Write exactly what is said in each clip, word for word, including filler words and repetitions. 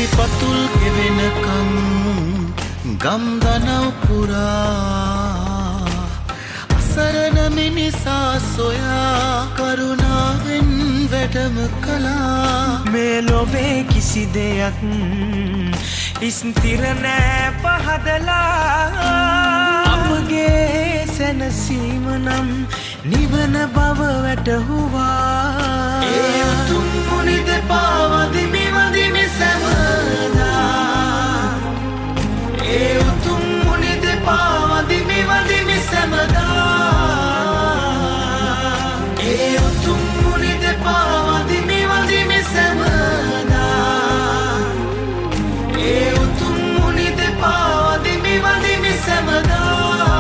සිරිපතුල් ගෙවෙනකම් ගම් දනව් පුරා අසරණ මිනිසා සොයා කරුණාවෙන් වැඩම කළා මේ ලොවේ කිසි දෙයක් ස්ථිර නෑ පහදලා අපගේ සැනසීම නම් නිවන බව වැටහුවා ඒ උතුම් මුනි දෙපා වදිමි වදිමි සැමදා ඒ උතුම් මුනි දෙපා වදිමි වදිමි සැමදා ඒ උතුම් මුනි දෙපා වදිමි වදිමි සැමදා ඒ උතුම් මුනි දෙපා වදිමි වදිමි සැමදා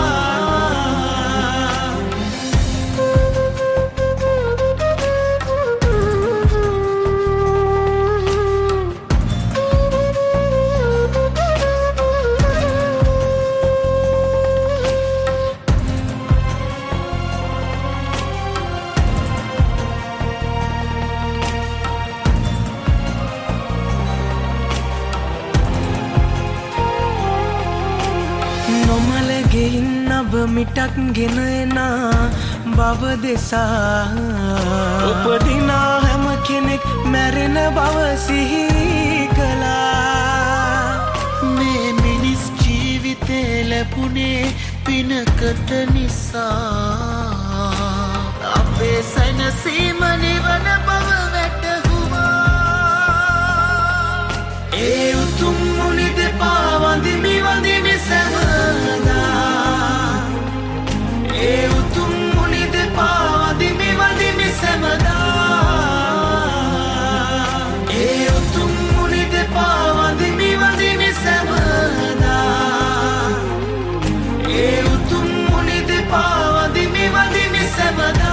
මිටක් ගෙන එනා බව දෙසා උපදිනා හැම කෙනෙක් මැරෙන බව සිහි කළා මේ මිනිස් ජීවිතේ ලැබුණේ පිනකට නිසා අපේ සැනසීම නිවන බව වැටහුවා ඒ උතුම් මුනි දෙපා වදිමි වදිමි සැමදා ඒ උතුම් මුනි දෙපා වදිමි වදිමි සැමදා ඒ උතුම් මුනි දෙපා වදිමි වදිමි සැමදා ඒ උතුම් මුනි දෙපා වදිමි වදිමි සැමදා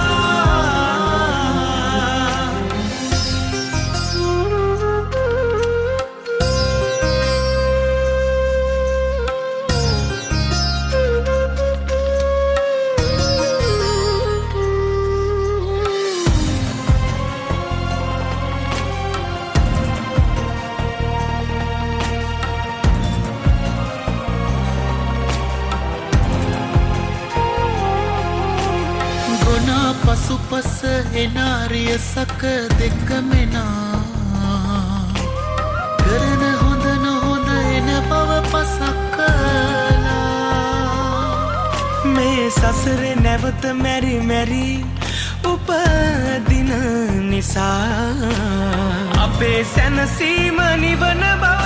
පසුපස එනාරිය සක දෙකමෙනා කරන හොඳ නොහොඳ එන බව පසක් කළා මේ සසරේ නැවත මැරි මැරි උපදින නිසා අපේ සැනසීම නිවන බව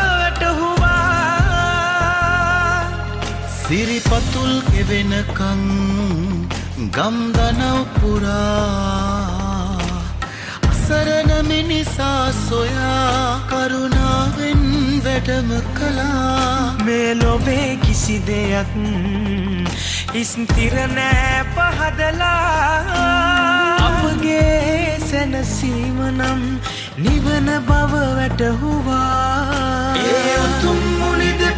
වැටහුවා සිරිපතුල් ගෙවෙනකම් ගම් දනව් පුරා අසරණ මිනිසා සොයා කරුණාවෙන් වැඩම කළා මේ ලොවේ කිසි දෙයක් ස්ථිර නෑ පහදලා අපගේ සැනසීම නම් නිවන බව වැටහුවා ඒ උතුම් මුනි